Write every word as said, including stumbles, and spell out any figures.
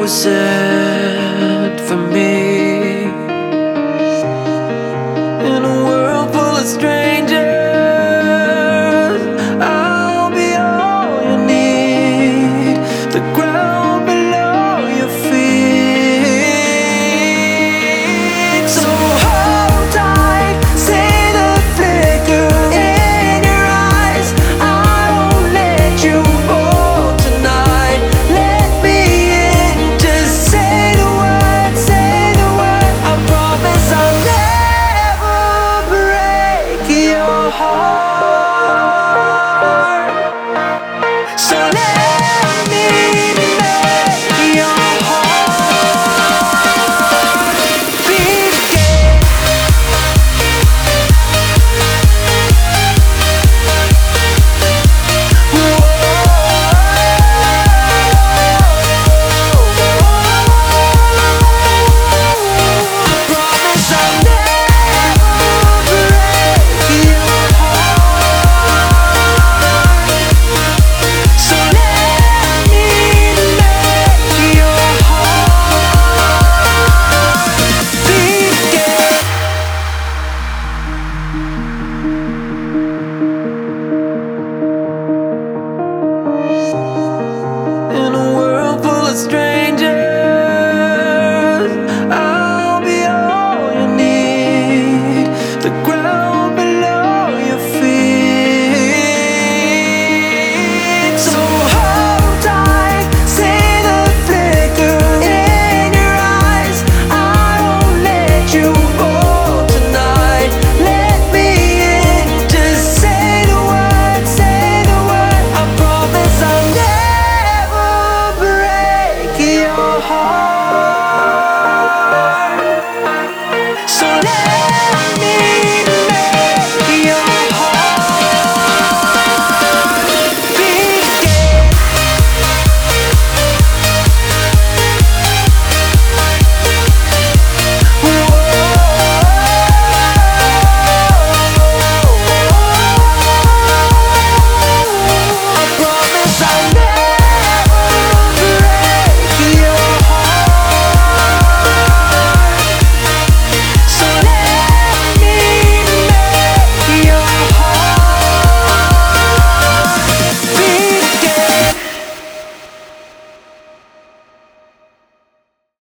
said for me. In a world full of strangers, I'll be all you need. The ground below your feet. So hold tight, see the flicker in your eyes. I won't let you fall tonight. Let me in, just say the word, say the word. I promise I'll never break your heart. So let me make your heart beat again. Promise I'll never break your heart. So let me make your heart beat again. In a world full of strangers,